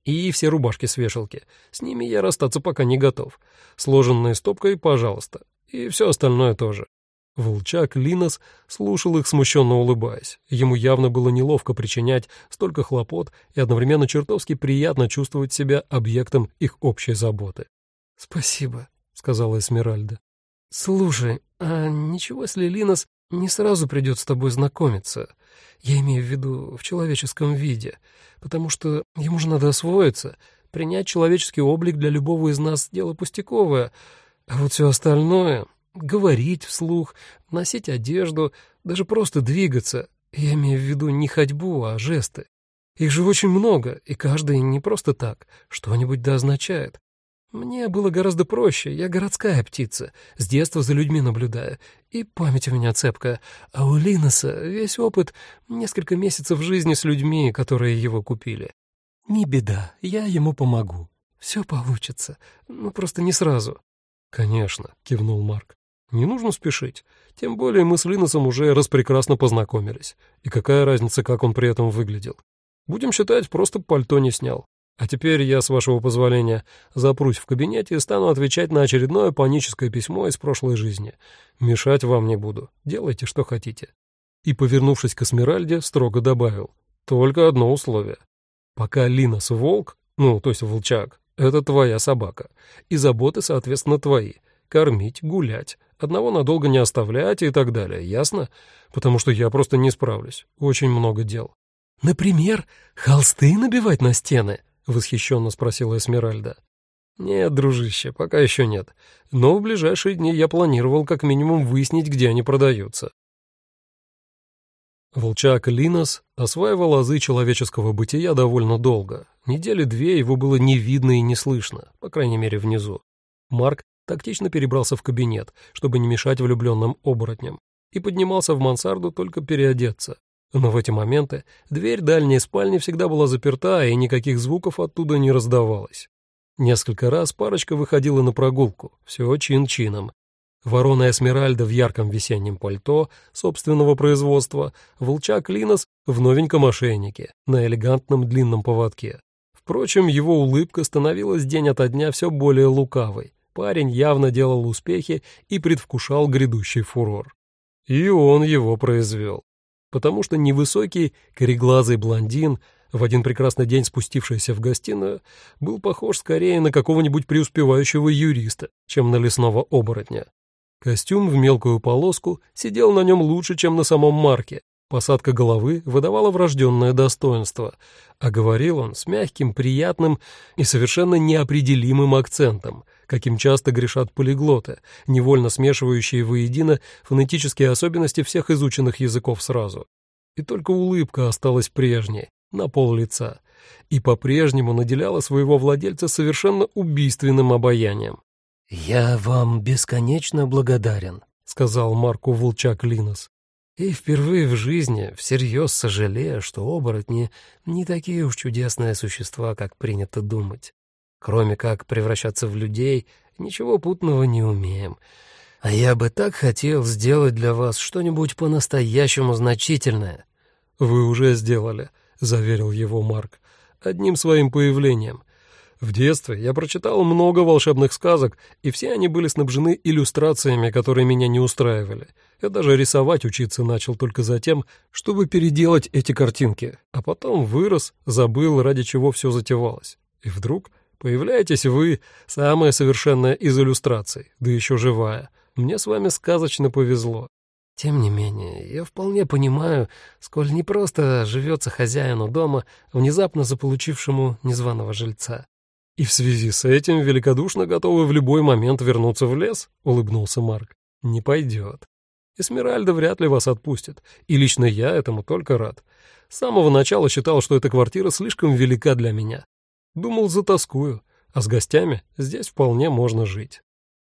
И все рубашки с вешалки. С ними я расстаться пока не готов. Сложенные стопкой, пожалуйста. И все остальное тоже. Волчак Линос слушал их, смущенно улыбаясь. Ему явно было неловко причинять столько хлопот и одновременно чертовски приятно чувствовать себя объектом их общей заботы. «Спасибо», — сказала Эсмеральда. «Слушай, а ничего, если Линос не сразу придет с тобой знакомиться? Я имею в виду в человеческом виде, потому что ему же надо освоиться. Принять человеческий облик для любого из нас — дело пустяковое, а вот все остальное... Говорить вслух, носить одежду, даже просто двигаться. Я имею в виду не ходьбу, а жесты. Их же очень много, и каждый не просто так, что-нибудь да означает. Мне было гораздо проще, я городская птица, с детства за людьми наблюдаю, и память у меня цепкая. А у Линоса весь опыт — несколько месяцев жизни с людьми, которые его купили. Не беда, я ему помогу. Все получится, ну просто не сразу». «Конечно», — кивнул Марк. «Не нужно спешить. Тем более мы с Линосом уже распрекрасно познакомились. И какая разница, как он при этом выглядел? Будем считать, просто пальто не снял. А теперь я, с вашего позволения, запрусь в кабинете и стану отвечать на очередное паническое письмо из прошлой жизни. Мешать вам не буду. Делайте, что хотите». И, повернувшись к Эсмеральде, строго добавил: «Только одно условие. Пока Линос волк, ну, то есть волчак, это твоя собака, и заботы, соответственно, твои. Кормить, гулять, одного надолго не оставлять и так далее, ясно? Потому что я просто не справлюсь, очень много дел». «Например, холсты набивать на стены?» — восхищенно спросила Эсмеральда. «Нет, дружище, пока еще нет, но в ближайшие дни я планировал как минимум выяснить, где они продаются». Волчак Линос осваивал азы человеческого бытия довольно долго. Недели две его было не видно и не слышно, по крайней мере внизу. Марк тактично перебрался в кабинет, чтобы не мешать влюбленным оборотням, и поднимался в мансарду только переодеться. Но в эти моменты дверь дальней спальни всегда была заперта, и никаких звуков оттуда не раздавалось. Несколько раз парочка выходила на прогулку, все чин-чином. Ворона Эсмеральда в ярком весеннем пальто собственного производства, волчак Линос в новеньком ошейнике, на элегантном длинном поводке. Впрочем, его улыбка становилась день ото дня все более лукавой. Парень явно делал успехи и предвкушал грядущий фурор. И он его произвел. Потому что невысокий, кореглазый блондин, в один прекрасный день спустившийся в гостиную, был похож скорее на какого-нибудь преуспевающего юриста, чем на лесного оборотня. Костюм в мелкую полоску сидел на нем лучше, чем на самом Марке. Посадка головы выдавала врожденное достоинство, а говорил он с мягким, приятным и совершенно неопределимым акцентом, каким часто грешат полиглоты, невольно смешивающие воедино фонетические особенности всех изученных языков сразу. И только улыбка осталась прежней, на пол лица, и по-прежнему наделяла своего владельца совершенно убийственным обаянием. «Я вам бесконечно благодарен», — сказал Марку волчак Линос. «И впервые в жизни всерьез сожалею, что оборотни не такие уж чудесные существа, как принято думать. Кроме как превращаться в людей, ничего путного не умеем. А я бы так хотел сделать для вас что-нибудь по-настоящему значительное». «Вы уже сделали», — заверил его Марк, — «одним своим появлением. В детстве я прочитал много волшебных сказок, и все они были снабжены иллюстрациями, которые меня не устраивали. Я даже рисовать учиться начал только за тем, чтобы переделать эти картинки, а потом вырос, забыл, ради чего все затевалось. И вдруг появляетесь вы, самая совершенная из иллюстраций, да еще живая. Мне с вами сказочно повезло». «Тем не менее, я вполне понимаю, сколь непросто живется хозяину дома, внезапно заполучившему незваного жильца». «И в связи с этим великодушно готовы в любой момент вернуться в лес?» — улыбнулся Марк. «Не пойдет. Эсмеральда вряд ли вас отпустит, и лично я этому только рад. С самого начала считал, что эта квартира слишком велика для меня. Думал, затоскую, а с гостями здесь вполне можно жить».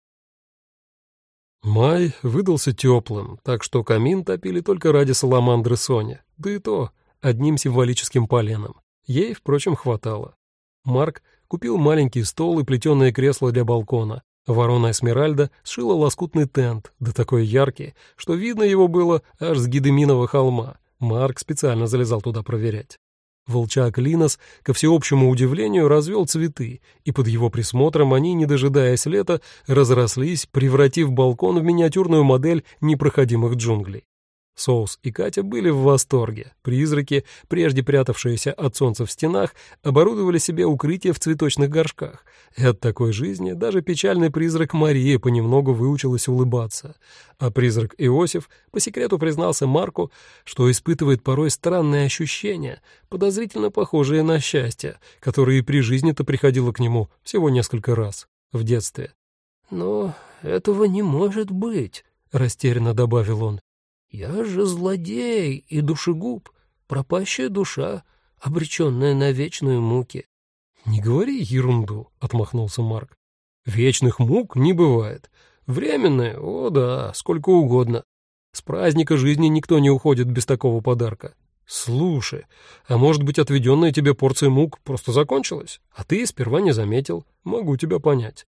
Май выдался теплым, так что камин топили только ради саламандры Сони, да и то одним символическим поленом. Ей, впрочем, хватало. Марк купил маленький стол и плетеное кресло для балкона. Ворона Эсмеральда сшила лоскутный тент, да такой яркий, что видно его было аж с Гедеминова холма. Марк специально залезал туда проверять. Волчак Линос, ко всеобщему удивлению, развел цветы, и под его присмотром они, не дожидаясь лета, разрослись, превратив балкон в миниатюрную модель непроходимых джунглей. Соус и Катя были в восторге. Призраки, прежде прятавшиеся от солнца в стенах, оборудовали себе укрытие в цветочных горшках. И от такой жизни даже печальный призрак Мария понемногу выучилась улыбаться. А призрак Иосиф по секрету признался Марку, что испытывает порой странные ощущения, подозрительно похожие на счастье, которое и при жизни-то приходило к нему всего несколько раз в детстве. «Но этого не может быть», — растерянно добавил он. «Я же злодей и душегуб, пропащая душа, обреченная на вечные муки». «Не говори ерунду», — отмахнулся Марк. «Вечных мук не бывает. Временные, о да, сколько угодно. С праздника жизни никто не уходит без такого подарка. Слушай, а может быть, отведенная тебе порция мук просто закончилась, а ты сперва не заметил? Могу тебя понять».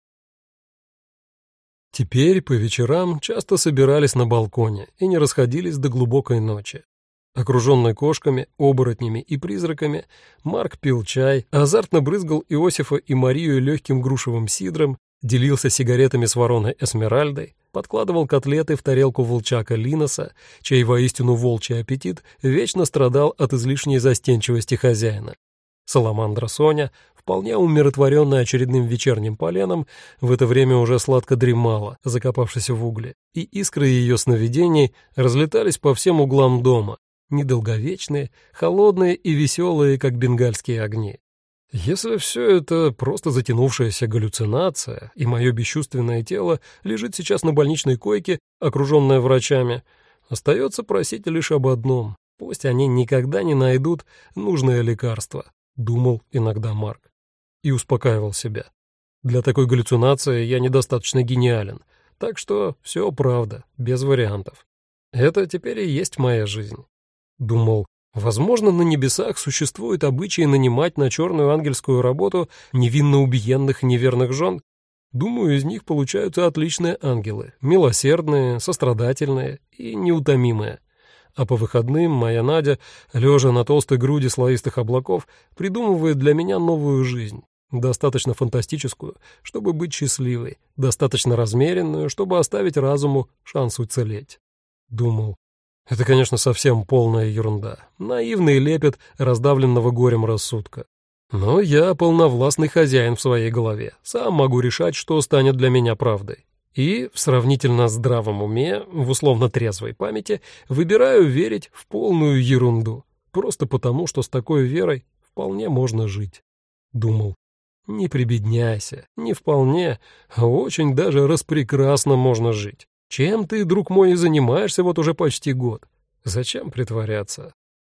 Теперь по вечерам часто собирались на балконе и не расходились до глубокой ночи. Окруженный кошками, оборотнями и призраками, Марк пил чай, азартно брызгал Иосифа и Марию легким грушевым сидром, делился сигаретами с вороной Эсмеральдой, подкладывал котлеты в тарелку волчака Линоса, чей воистину волчий аппетит вечно страдал от излишней застенчивости хозяина. Саламандра Соня, вполне умиротворенная очередным вечерним поленом, в это время уже сладко дремала, закопавшись в угле, и искры ее сновидений разлетались по всем углам дома, недолговечные, холодные и веселые, как бенгальские огни. Если все это просто затянувшаяся галлюцинация, и мое бесчувственное тело лежит сейчас на больничной койке, окруженное врачами, остается просить лишь об одном: пусть они никогда не найдут нужное лекарство. — думал иногда Марк. И успокаивал себя. Для такой галлюцинации я недостаточно гениален, так что все правда, без вариантов. Это теперь и есть моя жизнь. Думал, возможно, на небесах существует обычай нанимать на черную ангельскую работу невинно убиенных неверных жен. Думаю, из них получаются отличные ангелы, милосердные, сострадательные и неутомимые. А по выходным моя Надя, лежа на толстой груди слоистых облаков, придумывает для меня новую жизнь, достаточно фантастическую, чтобы быть счастливой, достаточно размеренную, чтобы оставить разуму шанс уцелеть. Думал, это, конечно, совсем полная ерунда, наивный лепет раздавленного горем рассудка. Но я полновластный хозяин в своей голове, сам могу решать, что станет для меня правдой. И в сравнительно здравом уме, в условно трезвой памяти, выбираю верить в полную ерунду, просто потому, что с такой верой вполне можно жить. Думал, не прибедняйся, не вполне, а очень даже распрекрасно можно жить. Чем ты, друг мой, и занимаешься вот уже почти год? Зачем притворяться?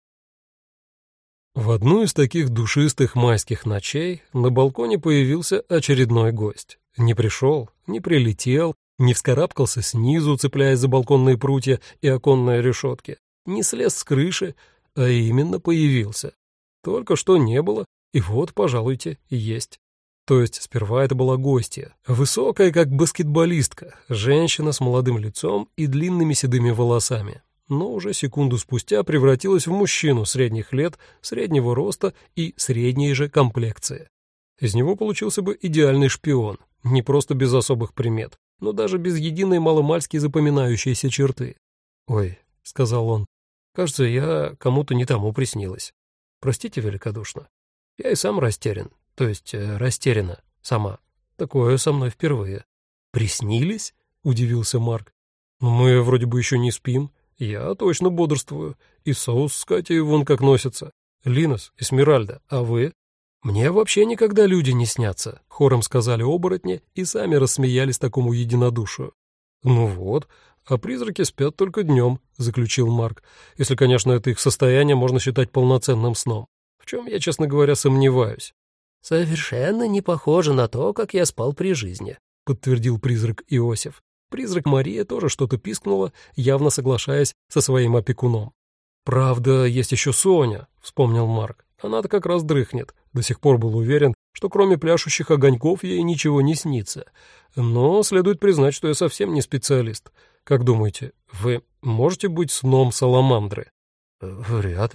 В одну из таких душистых майских ночей на балконе появился очередной гость. Не пришел, не прилетел, не вскарабкался снизу, цепляясь за балконные прутья и оконные решетки, не слез с крыши, а именно появился. Только что не было, и вот, пожалуйте, есть. То есть сперва это была гостья, высокая, как баскетболистка, женщина с молодым лицом и длинными седыми волосами, но уже секунду спустя превратилась в мужчину средних лет, среднего роста и средней же комплекции. Из него получился бы идеальный шпион, не просто без особых примет, но даже без единой маломальски запоминающейся черты. «Ой», — сказал он, — «кажется, я кому-то не тому приснилась. Простите великодушно. Я и сам растерян, то есть э, растеряна сама. Такое со мной впервые». «Приснились?» — удивился Марк. «Мы вроде бы еще не спим. Я точно бодрствую. И соус с Катей вон как носится. Линос, Эсмеральда, а вы?» «Мне вообще никогда люди не снятся», — хором сказали оборотни и сами рассмеялись такому единодушию. «Ну вот, а призраки спят только днем», — заключил Марк, «если, конечно, это их состояние можно считать полноценным сном, в чем я, честно говоря, сомневаюсь». «Совершенно не похоже на то, как я спал при жизни», — подтвердил призрак Иосиф. Призрак Мария тоже что-то пискнула, явно соглашаясь со своим опекуном. «Правда, есть еще Соня», — вспомнил Марк. «Она-то как раз дрыхнет. До сих пор был уверен, что кроме пляшущих огоньков ей ничего не снится. Но следует признать, что я совсем не специалист. Как думаете, вы можете быть сном саламандры?» «Вряд ли».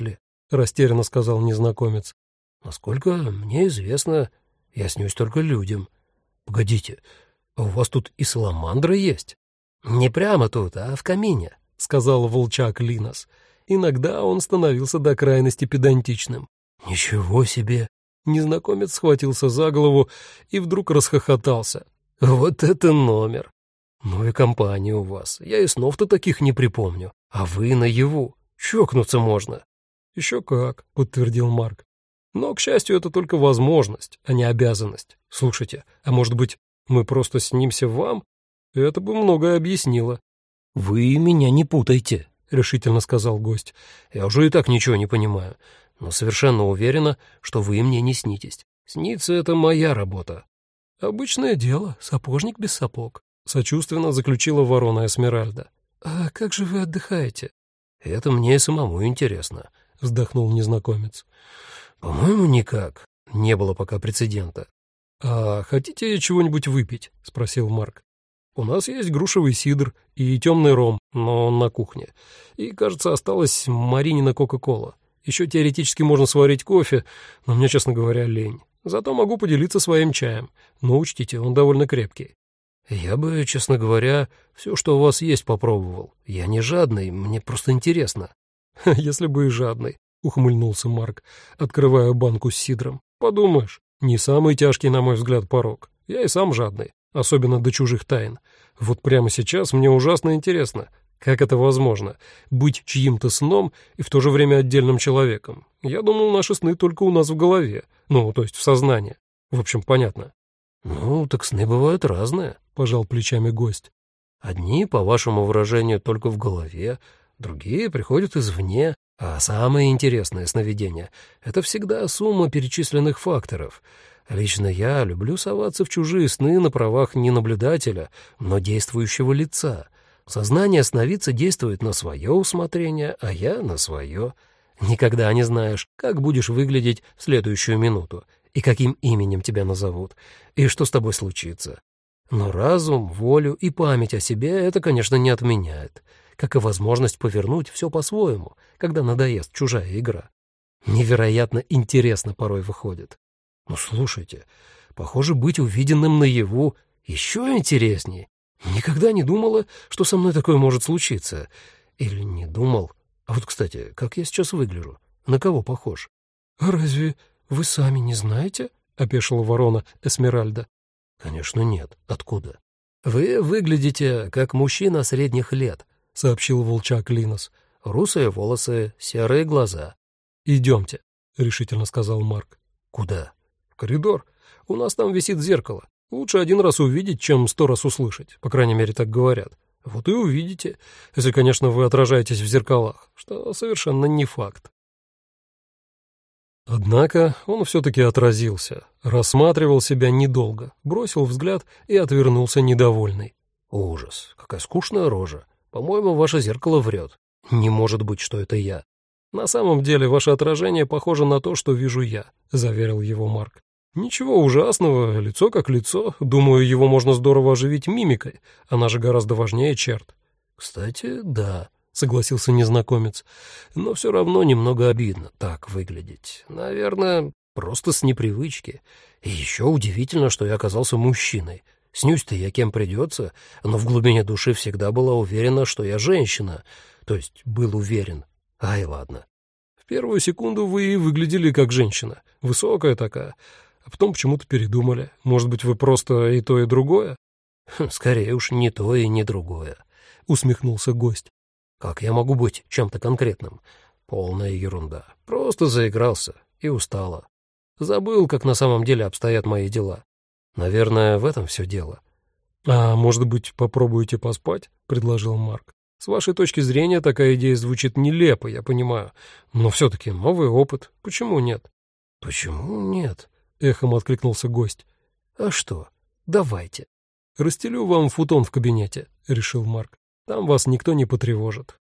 — растерянно сказал незнакомец. «Насколько мне известно, я снюсь только людям. Погодите, а у вас тут и саламандра есть?» «Не прямо тут, а в камине», — сказал волчак Линос. Иногда он становился до крайности педантичным. «Ничего себе!» Незнакомец схватился за голову и вдруг расхохотался. «Вот это номер! Ну и компания у вас. Я и снов-то таких не припомню. А вы наяву. Чокнуться можно». «Еще как», — подтвердил Марк. «Но, к счастью, это только возможность, а не обязанность. Слушайте, а может быть, мы просто снимся вам? Это бы многое объяснило». «Вы меня не путайте», — решительно сказал гость. «Я уже и так ничего не понимаю, но совершенно уверена, что вы мне не снитесь. Сниться — это моя работа». «Обычное дело, сапожник без сапог», — сочувственно заключила ворона Эсмеральда. «А как же вы отдыхаете?» «Это мне и самому интересно», — вздохнул незнакомец. «По-моему, никак. Не было пока прецедента». «А хотите чего-нибудь выпить?» — спросил Марк. «У нас есть грушевый сидр и темный ром, но он на кухне. И, кажется, осталась Маринина Кока-Кола. Еще теоретически можно сварить кофе, но мне, честно говоря, лень. Зато могу поделиться своим чаем. Но учтите, он довольно крепкий». «Я бы, честно говоря, все, что у вас есть, попробовал. Я не жадный, мне просто интересно». «Если бы и жадный», — ухмыльнулся Марк, открывая банку с сидром. «Подумаешь, не самый тяжкий, на мой взгляд, порок. Я и сам жадный, особенно до чужих тайн. Вот прямо сейчас мне ужасно интересно, как это возможно — быть чьим-то сном и в то же время отдельным человеком. Я думал, наши сны только у нас в голове, ну, то есть в сознании. В общем, понятно». «Ну, так сны бывают разные», — пожал плечами гость. «Одни, по вашему выражению, только в голове, другие приходят извне, а самые интересные сновидения — это всегда сумма перечисленных факторов. Лично я люблю соваться в чужие сны на правах не наблюдателя, но действующего лица. Сознание сновидца действует на свое усмотрение, а я — на свое. Никогда не знаешь, как будешь выглядеть в следующую минуту, и каким именем тебя назовут, и что с тобой случится. Но разум, волю и память о себе это, конечно, не отменяет, как и возможность повернуть все по-своему, когда надоест чужая игра. Невероятно интересно порой выходит. Ну, слушайте, похоже, быть увиденным наяву еще интересней. Никогда не думала, что со мной такое может случиться. Или не думал. А вот, кстати, как я сейчас выгляжу? На кого похож? «А разве вы сами не знаете?» — опешила ворона Эсмеральда. «Конечно нет. Откуда?» «Вы выглядите как мужчина средних лет», — сообщил волчак Линос. «Русые волосы, серые глаза». «Идемте», — решительно сказал Марк. «Куда?» «В коридор. У нас там висит зеркало. Лучше один раз увидеть, чем сто раз услышать. По крайней мере, так говорят. Вот и увидите, если, конечно, вы отражаетесь в зеркалах, что совершенно не факт». Однако он все-таки отразился, рассматривал себя недолго, бросил взгляд и отвернулся недовольный. «Ужас, какая скучная рожа. По-моему, ваше зеркало врет. Не может быть, что это я». «На самом деле ваше отражение похоже на то, что вижу я», — заверил его Марк. «Ничего ужасного, лицо как лицо. Думаю, его можно здорово оживить мимикой. Она же гораздо важнее черт». «Кстати, да», — согласился незнакомец. «Но все равно немного обидно так выглядеть. Наверное, просто с непривычки. И еще удивительно, что я оказался мужчиной. Снюсь-то я кем придется, но в глубине души всегда была уверена, что я женщина. То есть был уверен. Ай, ладно». «В первую секунду вы и выглядели как женщина. Высокая такая. А потом почему-то передумали. Может быть, вы просто и то, и другое?» «Скорее уж не то и не другое», — усмехнулся гость. «Как я могу быть чем-то конкретным? Полная ерунда. Просто заигрался и устала. Забыл, как на самом деле обстоят мои дела. Наверное, в этом все дело». «А может быть, попробуете поспать?» — предложил Марк. «С вашей точки зрения такая идея звучит нелепо, я понимаю. Но все-таки новый опыт. Почему нет?» «Почему нет?» — эхом откликнулся гость. «А что? Давайте». «Расстелю вам футон в кабинете», — решил Марк. «Там вас никто не потревожит».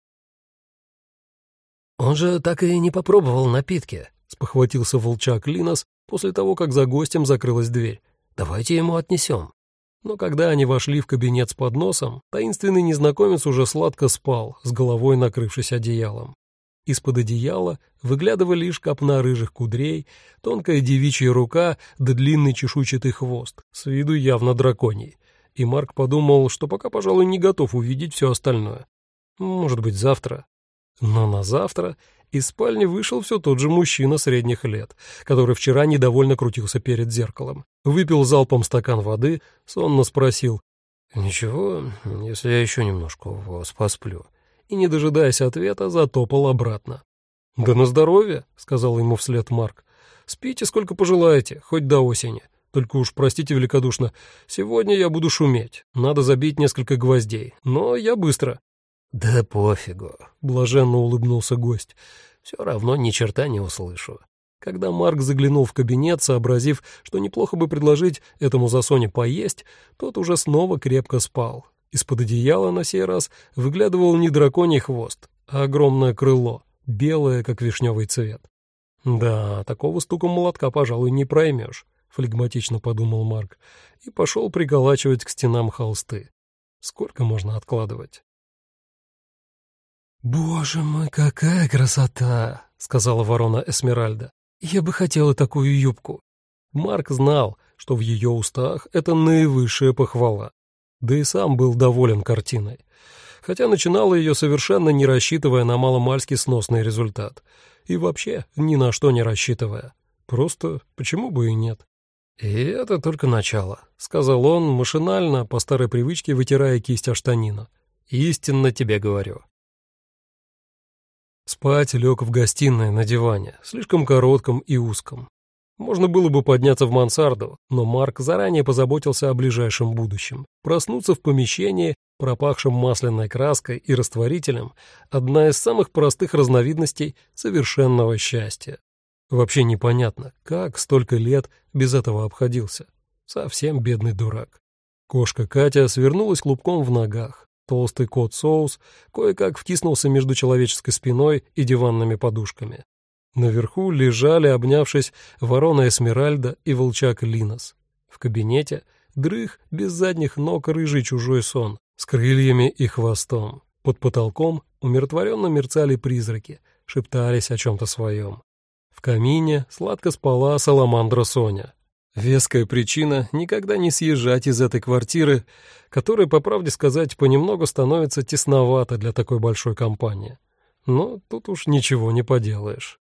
«Он же так и не попробовал напитки», — спохватился волчак Линос после того, как за гостем закрылась дверь. «Давайте ему отнесем». Но когда они вошли в кабинет с подносом, таинственный незнакомец уже сладко спал, с головой накрывшись одеялом. Из-под одеяла выглядывали лишь копна рыжих кудрей, тонкая девичья рука да длинный чешуйчатый хвост, с виду явно драконий. И Марк подумал, что пока, пожалуй, не готов увидеть все остальное. Может быть, завтра. Но на завтра из спальни вышел все тот же мужчина средних лет, который вчера недовольно крутился перед зеркалом. Выпил залпом стакан воды, сонно спросил: «Ничего, если я еще немножко у вас посплю?» И, не дожидаясь ответа, затопал обратно. «Да на здоровье», — сказал ему вслед Марк. «Спите сколько пожелаете, хоть до осени. Только уж, простите великодушно, сегодня я буду шуметь. Надо забить несколько гвоздей, но я быстро». «Да пофигу», — блаженно улыбнулся гость. «Все равно ни черта не услышу». Когда Марк заглянул в кабинет, сообразив, что неплохо бы предложить этому засоне поесть, тот уже снова крепко спал. Из-под одеяла на сей раз выглядывал не драконий хвост, а огромное крыло, белое, как вишневый цвет. «Да, такого стуком молотка, пожалуй, не проймешь», — флегматично подумал Марк и пошел приколачивать к стенам холсты. Сколько можно откладывать? «Боже мой, какая красота!» — сказала ворона Эсмеральда. «Я бы хотела такую юбку». Марк знал, что в ее устах это наивысшая похвала. Да и сам был доволен картиной. Хотя начинал ее совершенно не рассчитывая на маломальски сносный результат. И вообще ни на что не рассчитывая. Просто почему бы и нет? «И это только начало», — сказал он, машинально, по старой привычке вытирая кисть о штанину. «Истинно тебе говорю». Спать лег в гостиной на диване, слишком коротком и узком. Можно было бы подняться в мансарду, но Марк заранее позаботился о ближайшем будущем. Проснуться в помещении, пропахшем масляной краской и растворителем, одна из самых простых разновидностей совершенного счастья. Вообще непонятно, как столько лет без этого обходился. Совсем бедный дурак. Кошка Катя свернулась клубком в ногах. Толстый кот-соус кое-как втиснулся между человеческой спиной и диванными подушками. Наверху лежали, обнявшись, ворона Эсмеральда и волчак Линос. В кабинете дрых без задних ног рыжий чужой сон с крыльями и хвостом. Под потолком умиротворенно мерцали призраки, шептались о чем-то своем. В камине сладко спала саламандра Соня. Веская причина никогда не съезжать из этой квартиры, которая, по правде сказать, понемногу становится тесновато для такой большой компании. Но тут уж ничего не поделаешь.